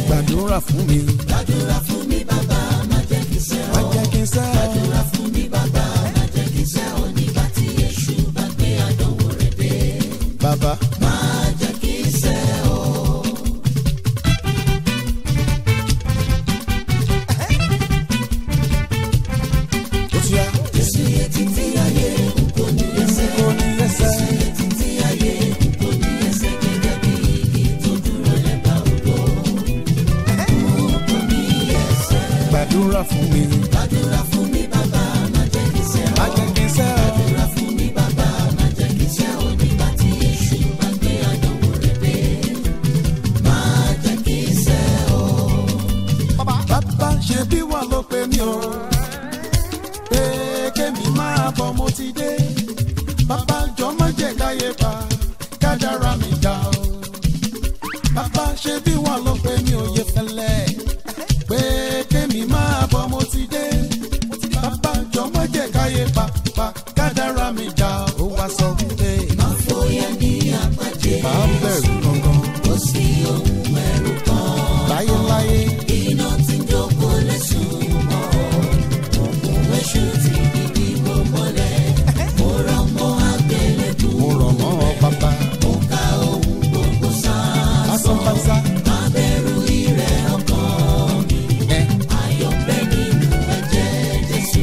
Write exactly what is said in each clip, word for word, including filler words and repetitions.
gbàdúrà fún mi. gbàdúrà fún mi bàbá má jẹ́ kí sẹ́ ọ́. má jẹ́ kí sẹ́ ọ́. gbàdúrà fún mi bàbá má jẹ́ kí sẹ́ ọ́ nígbà tí èṣù bá gbé àdánwò rẹ̀ dé. bàbá má jẹ́ kí sẹ́ ọ́. Jésù yẹ títí ayé kò ní ẹsẹ̀. kò ní ẹsẹ̀. Jésù yẹ títí ayé kò ní ẹsẹ̀ gẹ́gẹ́ bí igi tó dúró lẹ́bàá odò. Kò ní ẹsẹ̀. gbàdúrà fún mi. Gbàdúrà fún mi bàbá má jẹ́ kí sẹ́ ọ́. má jẹ́ kí sẹ́ ọ́. Gbàdúrà fún mi bàbá má jẹ́ kí sẹ́ ọ́ nígbà tí èṣù bá gbé àdánwò rẹ̀ dé. Má jẹ́ kí sẹ́ ọ́. bàbá ṣe bí wà ló pè mí o. pé kémi máa bọ̀ mo ti dé. bàbá jọ má jẹ́ káyé pa kádàrá mi dá o. bàbá ṣe bí wà ló pè mí o yẹ fẹ́lẹ́. pé kémi máa bọ̀ mo ti dé. bàbá jọ má jẹ́ káyé pa pa kádàrá mi dá o. ó wá sọ wípé Má fòyà ní àpàdé. bá ń bẹ̀rù gangan Kò sí ohun ẹ̀rù kan. láyéláyé. Iná tí ń jókòó lẹ́sùn mọ́. Òkun èṣù ti di bíbó mọ́lẹ̀. Mo rọ̀ mọ́ àgbélébù. mo rọ̀ mọ́ ọ bàbá. Mo ka ohun gbogbo lásán sáásán. pásá. Má bẹ̀rù ìrẹ̀ ọkàn mi. ẹ Ayọ̀ bẹ nínú ẹ̀jẹ̀ Jésù.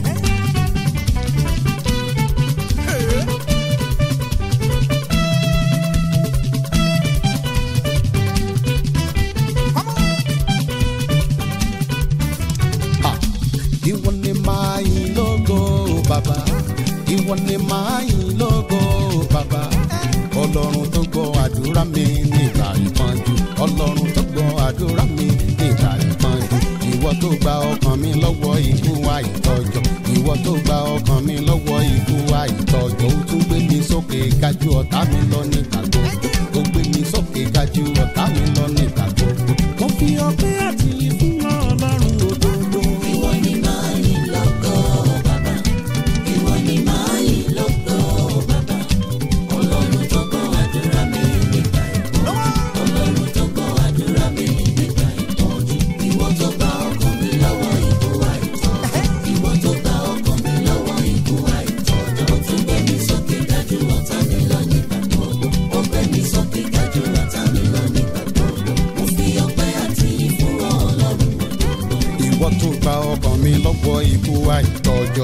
Ah, ìwọ ni màá yìn lógo bàbá. ìwọ ni màá yìn lógo bàbá. ọlọ́run tó gbọ́ àdúrà mi nígbà ìpọ́njú. ọlọ́run tó gbọ́ àdúrà mi nígbà ìpọ́njú. ìwọ tó gba ọkàn mi lọ́wọ́ ikú àìtọ́jọ́. ìwọ tó gba ọkàn mi lọ́wọ́ ikú àìtọ́jọ́. ó tún gbé mi sókè gájú ọ̀tá mi lọ nígbà gbogbo. ó gbé mi sókè gájú ọ̀tá mi lọ nígbà gbogbo. mo fi ọpẹ́ àti ìyìn fún ọlọ́run òdodo. Ìwọ ni màá yìn lógo bàbá. Ìwọ ni màá yìn lógo bàbá. Ọlọ́run tó gbọ́ àdúrà mi nígbà ìpọ́njú. Ọlọ́run tó gbọ́ àdúrà mi nígbà ìpọ́njú. Ìwọ tó gba ọkàn mi lọ́wọ́ ikú àìtọ́jọ́. Ìwọ tó gba ọkàn mi lọ́wọ́ ikú àìtọ́jọ́. Ó tún gbé mi sókè gájú ọ̀tá mi lọ nígbà gbogbo. Ó gbé mi sókè gájú ọ̀tá mi lọ nígbà gbogbo. Mo fi ọpẹ́ àti ìyìn fún Ọlọ́run òdodo. ìwọ tó gba ọkàn mi lọ́wọ́ ikú àìtọ́jọ́.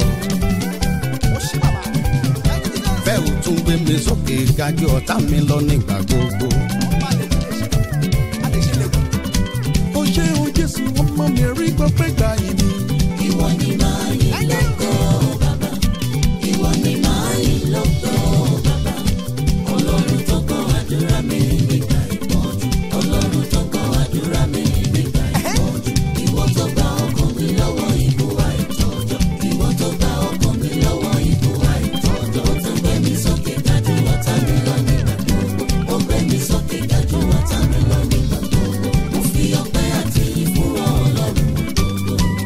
bẹ́ẹ̀ ò tún gbé mi sókè gájú ọ̀tá mi lọ nígbà gbogbo. ó ṣe o Jésù ọmọ mi rí gbọ́pẹ́ gbà yìí mi. Ìwọ ni màá yìn lógo bàbá. Ìwọ ni màá yìn lógo bàbá. Ọlọ́run tó gbọ́ àdúrà mi nígbà ìpọ́njú. Ọlọ́run tó gbọ́ àdúrà mi nígbà ìpọ́njú. Ìwọ tó gba ọkàn mi lọ́wọ́ ikú àìtọ́jọ́. Ìwọ tó gba ọkàn mi lọ́wọ́ ikú àìtọ́jọ́. Ó tún gbé mi sókè gájú ọ̀tá mi lọ nígbà gbogbo. Ó gbé mi sókè gájú ọ̀tá mi lọ nígbà gbogbo. Mo fi ọpẹ́ àti ìyìn fún Ọlọ́run òdodo.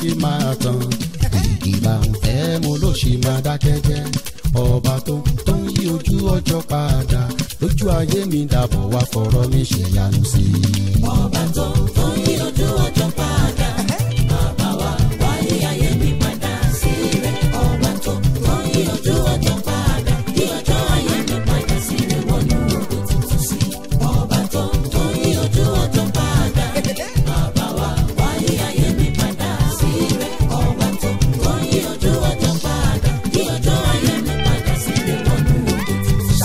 ṣe máa tán. Ìgbà ń fẹ́ mo ló ṣe máa dákẹ́ jẹ́. Ọba tó tó ń yí ojú ọjọ́ padà lójú ayé mi dàbọ̀ wá fọ̀rọ̀ mi ṣe yanu sí i. Ọba tó tó ń yí ojú ọjọ́ padà bàbá wa wáyé ayé mi padà sí rẹ̀. Ọba tó tó ń yí ojú ọjọ́ padà yí ọjọ́ ayé mi padà sí rẹ̀ wọnú ògo tuntun sí. Ọba tó tó ń yí ojú ọjọ́ padà bàbá wa wáyé ayé mi padà sí rẹ̀. Ọba tó tó ń yí ojú ọjọ́ padà yí ọjọ́ ayé mi padà sí rẹ̀ wọnú ògo tuntun sí.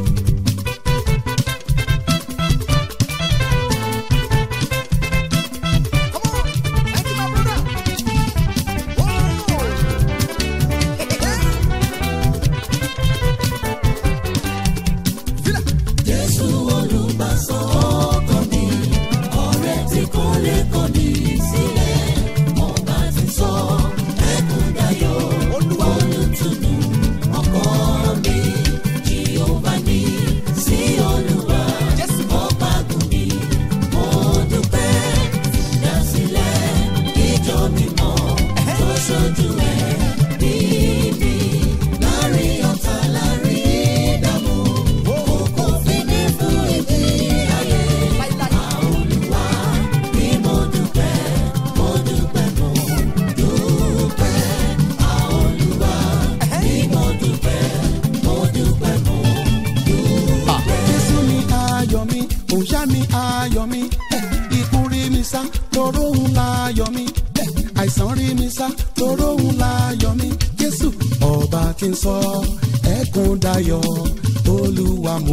Jésù olùgbàsọ ọkàn mi, ọ̀rẹ́ tí kò lè kọ̀ mí sílẹ̀. Ọba ti sọ ẹkún dayọ̀, olùtùnú ọkọ mi. Jèhófà ní sí Olúwa, ọba gùn mi. Mo dúpẹ́ ìdásílẹ̀ ìjọ mímọ́ tó ṣojú ẹ̀ bí mi. Láàrin ọ̀tá láàrin ìdààmú, kókó fi ní fún ìdí ayé. Olúwa ni mo dúpẹ́, mo dúpẹ́, mo dúpẹ́. Olúwa ni mo dúpẹ́, mo dúpẹ́, mo dúpẹ́. Jésù ni ayọ̀ mi, òòṣà mi ayọ̀ mi. Ikú rí mi sá, toró òun láyọ̀ mi. Àìsàn rí mi sá, toró òun láyọ̀ mi. Jésù ọba tí ń sọ ẹkún dayọ̀, Olúwa mo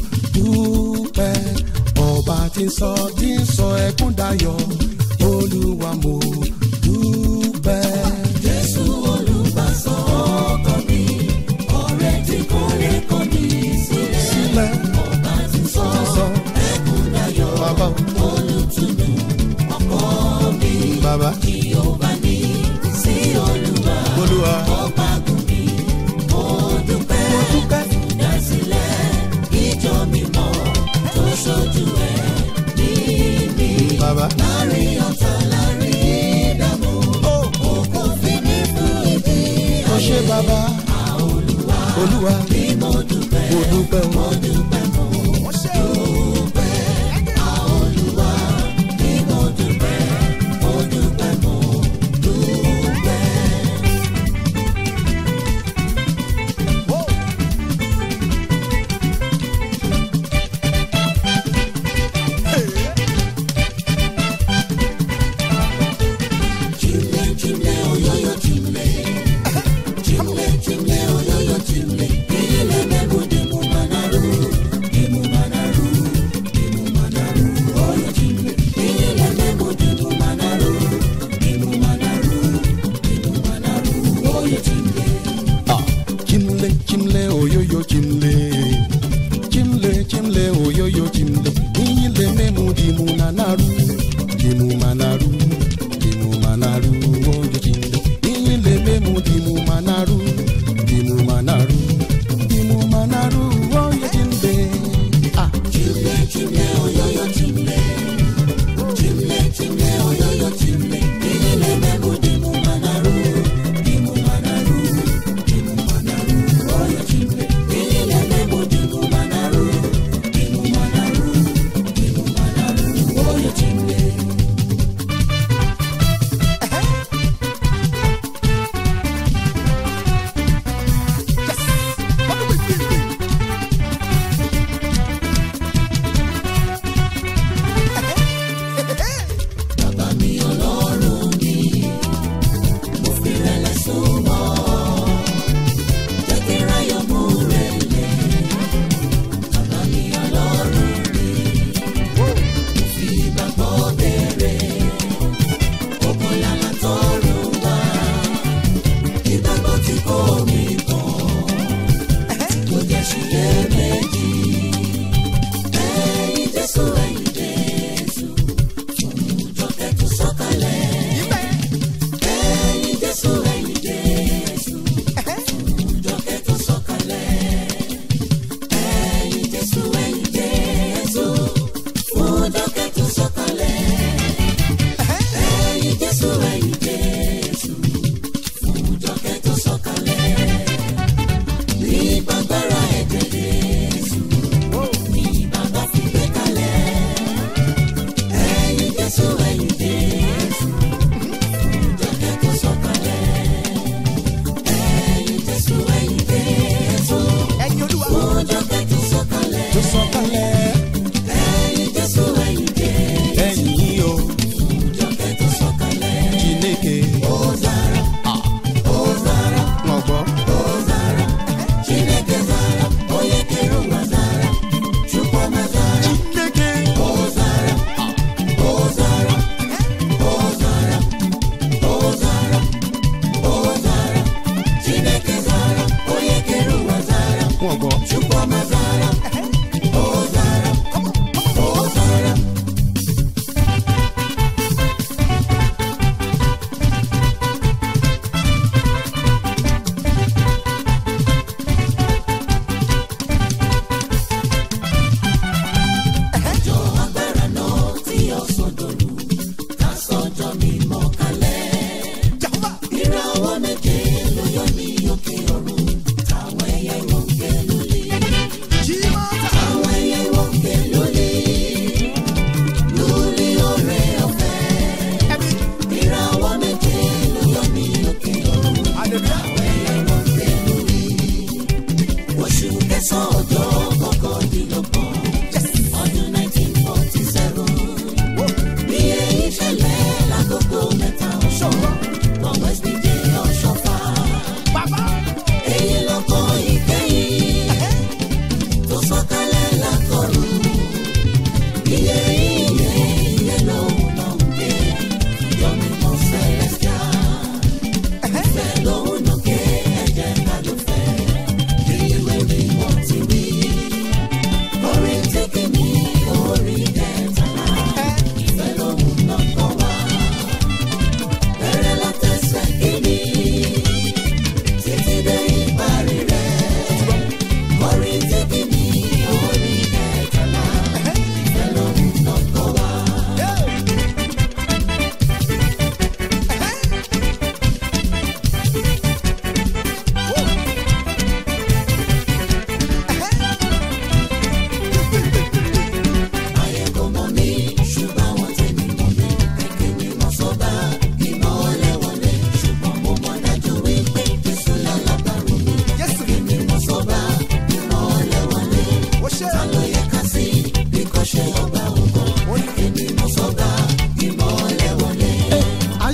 dúpẹ́. Ọba tí ń sọ tí ń sọ ẹkún dayọ̀, Olúwa mo dúpẹ́. Jésù olùgbàsọ ọkàn mi, ọ̀rẹ́ tí kò lè kọ̀ mí sílẹ̀. Sílẹ̀ Ọba ti sọ sọ ẹkún dayọ̀, bàbá olùtùnú ọkọ mi. bàbá Jèhófà ní sí Olúwa, Olúwa ọba gùn mi. Mo dúpẹ́ mo dúpẹ́. ìdásílẹ̀ ìjọ mímọ́ tó ṣojú ẹ̀ ní mi. Bàbá Láàrin ọ̀tá láàrin ìdààmú, kókó fi ní fún ìdí ó ayé. ṣe bàbá Olúwa Olúwa ni mo dúpẹ́, mo dúpẹ́ o. mo dúpẹ́, mo dúpẹ́. Olúwa ni mo dúpẹ́, mo dúpẹ́, mo dúpẹ́. Chimle, chimle, oyoyo, chimle. Chimle, chimle, oyoyo, chimle. Ile mebu de mu manaru.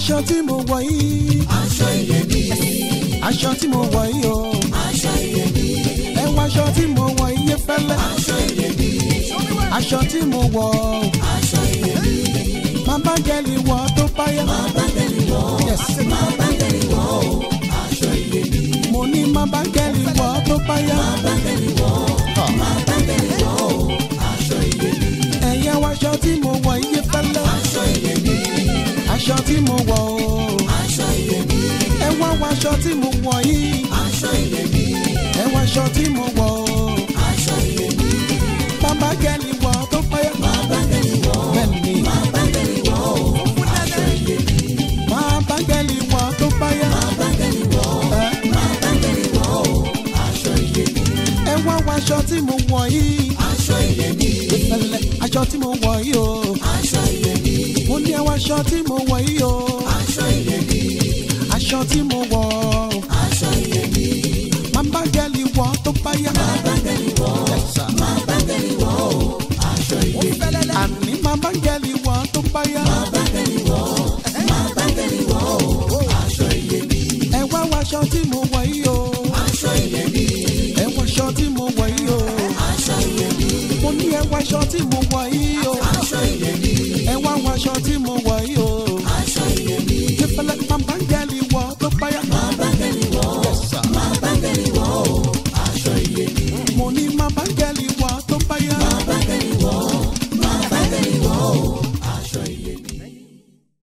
aṣọ tí mo wọ̀ yìí. aṣọ iyebíye. aṣọ tí mo wọ̀ yìí o. aṣọ iyebíye. ẹ wọ aṣọ tí mo wọ̀ iye fẹ́lẹ́. aṣọ iyebíye. aṣọ tí mo wọ̀ o. aṣọ iyebíye. má bá gẹ́lì wọ̀ tó báyà. má bá gẹ́lì wọ̀. má bá gẹ́lì wọ̀ o. aṣọ iyebíye. mo ní má bá gẹ́lì wọ̀ tó báyà. má bá gẹ́lì wọ̀. má bá gẹ́lì wọ̀ o. aṣọ iyebíye. ẹ̀yẹ wọ aṣọ tí mo wọ̀ iye fẹ́lẹ́. aṣọ iyebíye. aṣọ tí mo wọ̀ o. aṣọ iyebíye. ẹ wá wọ aṣọ tí mo wọ̀ yìí. aṣọ iyebíye. ẹ wọ aṣọ tí mo wọ̀ o. aṣọ iyebíye. má bá gẹ́lì wọ̀ tó báyà. má bá gẹ́lì wọ̀. bẹ́ẹ̀ni má bá gẹ́lì wọ̀ o. aṣọ iyebíye. má bá gẹ́lì wọ̀ tó báyà. má bá gẹ́lì wọ̀. ẹ má bá gẹ́lì wọ̀ o. aṣọ iyebíye. ẹ wá wọ aṣọ tí mo wọ̀ yìí. aṣọ iyebíye. fẹ́lẹ́ aṣọ tí mo wọ̀ yìí o. aṣọ iyebíye. mo ní ẹ wọ aṣọ tí mo wọ̀ yìí o. aṣọ iyebíye. aṣọ tí mo wọ̀ o. aṣọ iyebíye. má bá gẹ́lì wọ̀ tó báyà. má bá gẹ́lì wọ̀. má bá gẹ́lì wọ̀ o. aṣọ iyebíye. àní má bá gẹ́lì wọ̀ tó báyà. má bá gẹ́lì wọ̀. má bá gẹ́lì wọ̀ o. aṣọ iyebíye. ẹ wá wọ aṣọ tí mo wọ̀ yìí o. aṣọ iyebíye. ẹ wọ aṣọ tí mo wọ̀ yìí o. aṣọ iyebíye. mo ní ẹ wọ aṣọ tí mo wọ̀ yìí o.